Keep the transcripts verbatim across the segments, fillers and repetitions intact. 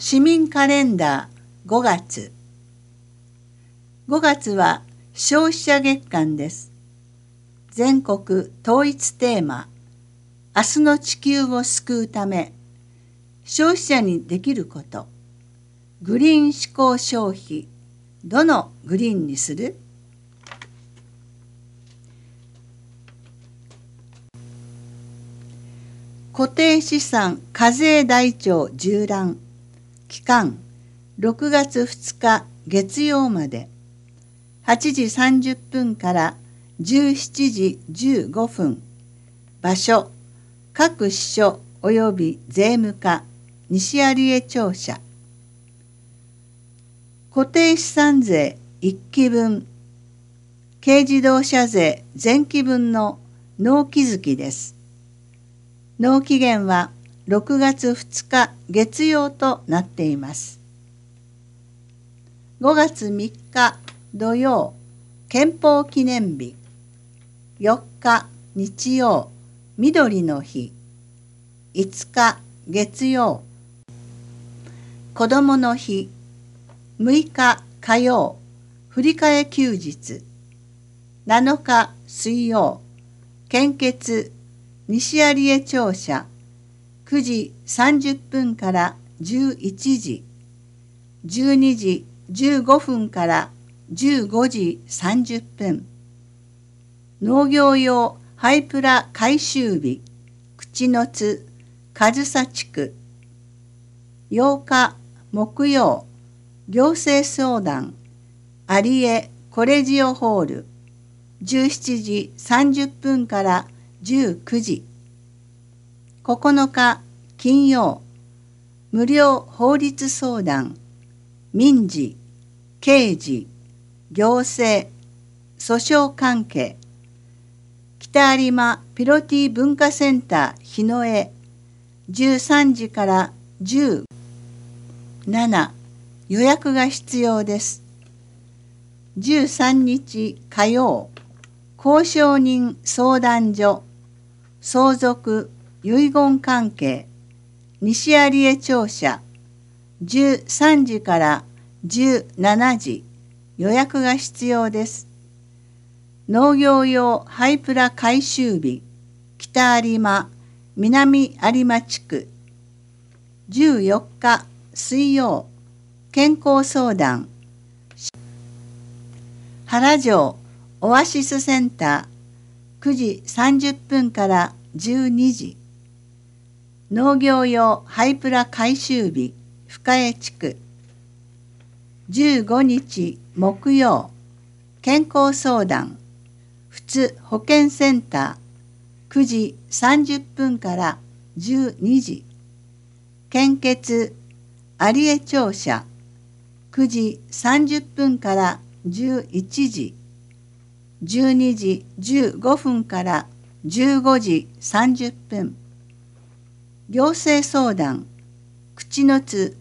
市民カレンダーごがつ。ごがつは消費者月間です。全国統一テーマ、明日の地球を救うため、消費者にできること、グリーン志向消費、どのグリーンにする？固定資産課税台帳縦覧期間ろくがつふつか月曜まではちじさんじゅっぷんからじゅうしちじじゅうごふん。場所各支所及び税務課西有江庁舎。固定資産税いっきぶん、軽自動車税前期分の納期月です。納期限はろくがつふつか月曜となっています。ごがつみっか土曜、憲法記念日。よっか日曜、緑の日。いつか月曜、子どもの日。むいか火曜、振り替え休日。なのか水曜、献血西有江庁舎くじさんじゅっぷんからじゅういちじ、じゅうにじじゅうごふんからじゅうごじさんじゅっぷん。農業用ハイプラ回収日、口の津上総地区。ようか木曜、行政相談有江コレジオホールじゅうしちじさんじゅっぷんからじゅうくじ。ここのか金曜、無料法律相談民事、刑事、行政、訴訟関係。北有馬ピロティ文化センター日野江じゅうさんじからじゅうしち、予約が必要です。じゅうさんにち火曜、公証人相談所相続遺言関係西有江庁舎じゅうさんじからじゅうしちじ、予約が必要です。農業用ハイプラ回収日北有馬南有馬地区じゅうよっか水曜、健康相談原城オアシスセンターくじさんじゅっぷんからじゅうにじ。農業用ハイプラ回収日深江地区じゅうごにち木曜、健康相談普通保健センターくじさんじゅっぷんからじゅうにじ。献血有江庁舎くじさんじゅっぷんからじゅういちじ、じゅうにじじゅうごふんからじゅうごじさんじゅっぷん。行政相談口の津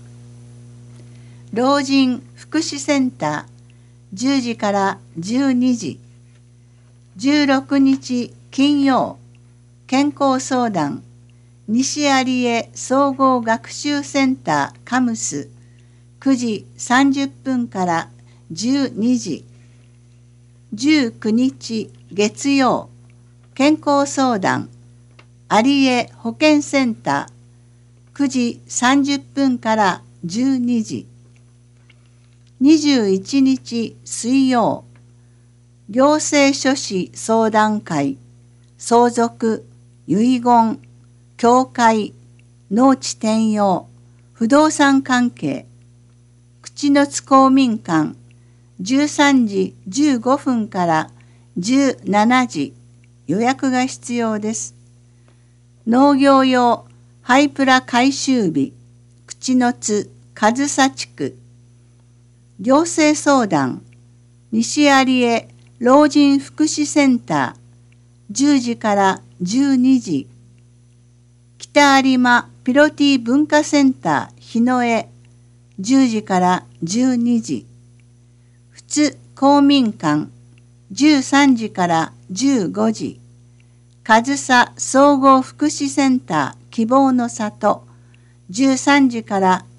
老人福祉センターじゅうじからじゅうにじ。じゅうろくにち金曜、健康相談西有江総合学習センターカムスくじさんじゅっぷんからじゅうにじ。じゅうくにち月曜、健康相談有江保健センターくじさんじゅっぷんからじゅうにじ。にじゅういちにち水曜、行政書士相談会相続遺言教会農地転用不動産関係口の津公民館じゅうさんじじゅうごふんからじゅうしちじ、予約が必要です。農業用ハイプラ回収日口の津上総地区行政相談西有江老人福祉センターじゅうじからじゅうにじ。北有馬ピロティ文化センター日野江じゅうじからじゅうにじ。普通公民館じゅうさんじからじゅうごじ。上総総合福祉センター希望の里じゅうさんじから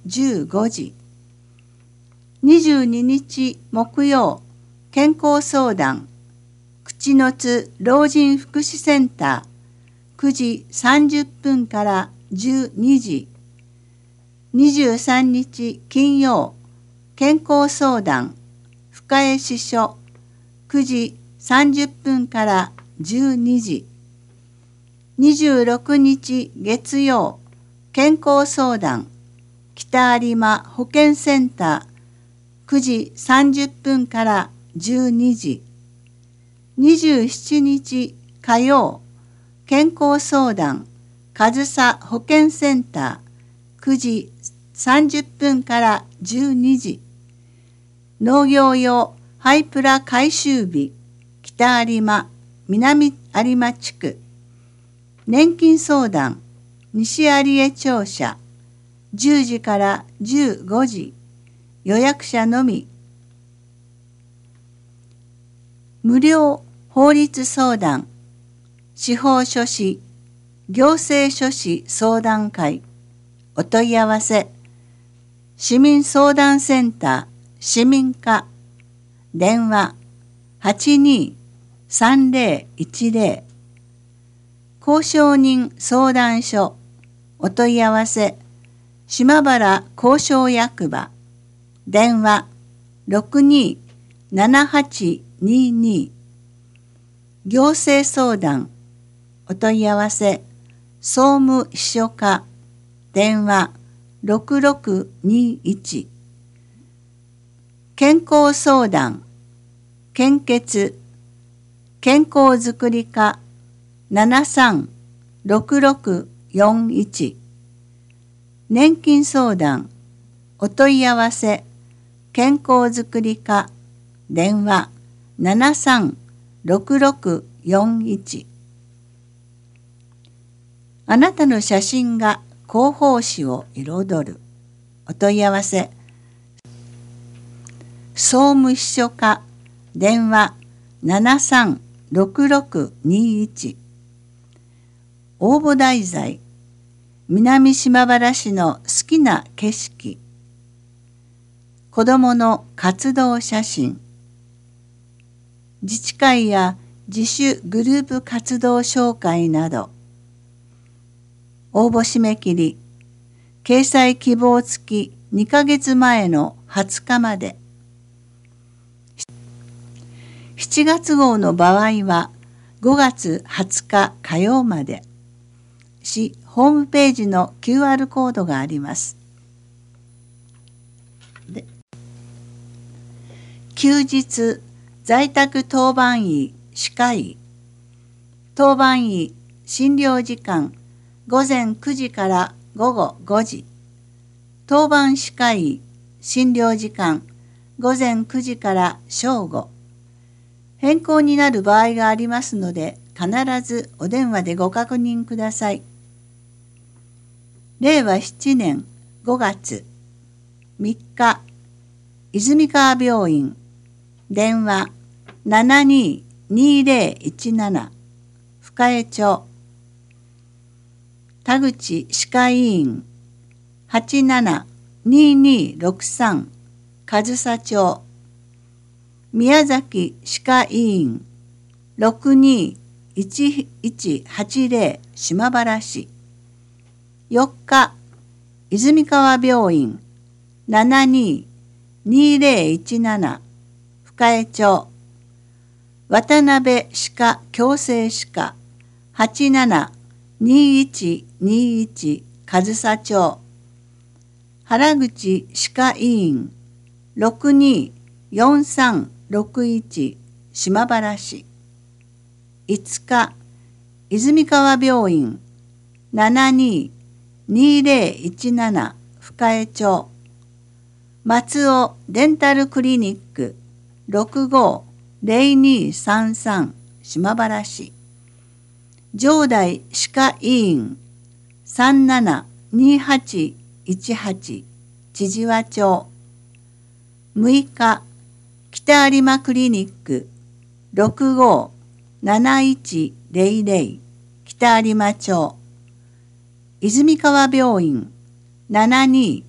じゅうごじ。にじゅうににち木曜、健康相談、口の津老人福祉センター、くじさんじゅっぷんからじゅうにじ。にじゅうさんにち金曜、健康相談、深江支所、くじさんじゅっぷんからじゅうにじ。にじゅうろくにち月曜、健康相談、北有馬保健センター、くじさんじゅっぷんからじゅうにじ。にじゅうしちにち火曜、健康相談、上総保健センター、くじさんじゅっぷんからじゅうにじ。農業用ハイプラ回収日、北有馬、南有馬地区。年金相談、西有江庁舎、じゅうじからじゅうごじ。予約者のみ。無料法律相談、司法書士、行政書士相談会。お問い合わせ、市民相談センター、市民課、電話 はちにーさんぜろいちぜろ。公証人相談所、お問い合わせ、島原公証役場、電話 ろくにーななはちにに。行政相談、お問い合わせ、総務秘書課、電話ろくろくにいち。健康相談、献血、健康づくり課、ななさんろくろくよんいち。年金相談、お問い合わせ、健康づくり課、電話ななさんろくろくよんいち。あなたの写真が広報誌を彩る。お問い合わせ、総務秘書課、電話ななさんろくろくにいち。応募題材、南島原市の好きな景色、子どもの活動写真、自治会や自主グループ活動紹介など。応募締め切り、掲載希望付きにかげつまえのはつかまで。しちがつ号の場合はごがつはつか火曜まで。市ホームページの キューアール コードがあります。で休日在宅当番医歯科医、当番医診療時間ごぜんくじからごごごじ、当番歯科医診療時間ごぜんくじから正午。変更になる場合がありますので、必ずお電話でご確認ください。れいわななねんごがつみっか、泉川病院、電話ななにーにーぜろいちなな、深江町。田口歯科医院、はちななにーにーろくさん、上総町。宮崎歯科医院、ろくにーいちいちはちぜろ、島原市。よっか、泉川病院、ななにーにーぜろいちなな、深江町。渡辺歯科矯正歯科、はちななにーいちにーいち、上総町。原口歯科医院、ろくにーよんさんろくいち、島原市。いつか、泉川病院、ななにーにーぜろいちなな、深江町。松尾デンタルクリニック、ろくごーぜろにーさんさん、島原市。上代歯科医院、さんななにーはちいちはち、千々和町。むいか、北有馬クリニック、ろくごーなないちぜろぜろ、北有馬町。泉川病院、ななに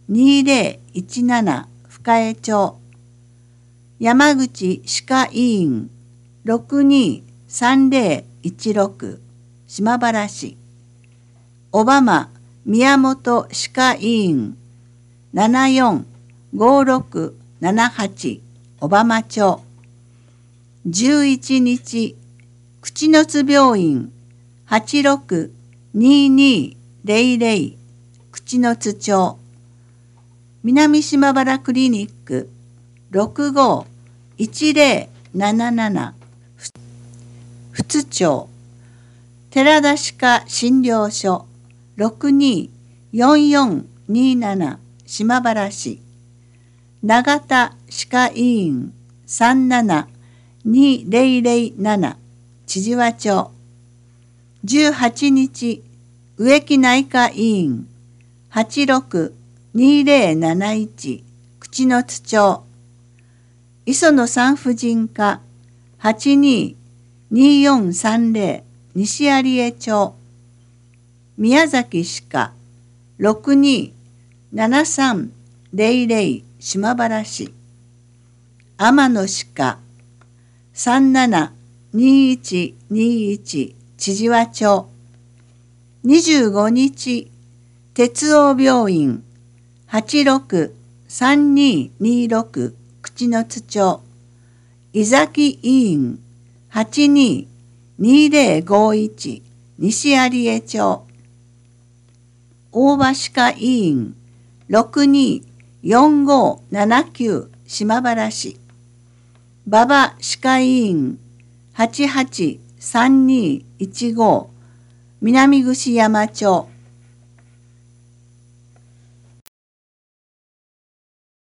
にぜろいちなな深江町、山口歯科医院ろくにさんぜろいちろく島原市、小浜宮本歯科医院ななよんごろくななはち小浜町、じゅういちにち口の津病院はちろくににぜろぜろ口の津町、南島原クリニックろくごいちぜろなななな富津町、寺田歯科診療所ろくによんよんになな島原市、長田歯科医院さんななにぜろぜろなな千々和町、じゅうはちにち植木内科医院はちろくにぜろなないち口の津町、磯野産婦人科はちにによんさんぜろ西有江町、宮崎歯科ろくにななさんぜろぜろ島原市、天野歯科さんななにいちにいち千々和町、にじゅうごにち鉄王病院はちろくさんににろく口の津町、井崎医院はちににぜろごいち西有江町、大場歯科医院ろくによんごななきゅう島原市、馬場歯科医院はちはちさんにいちご南串山町、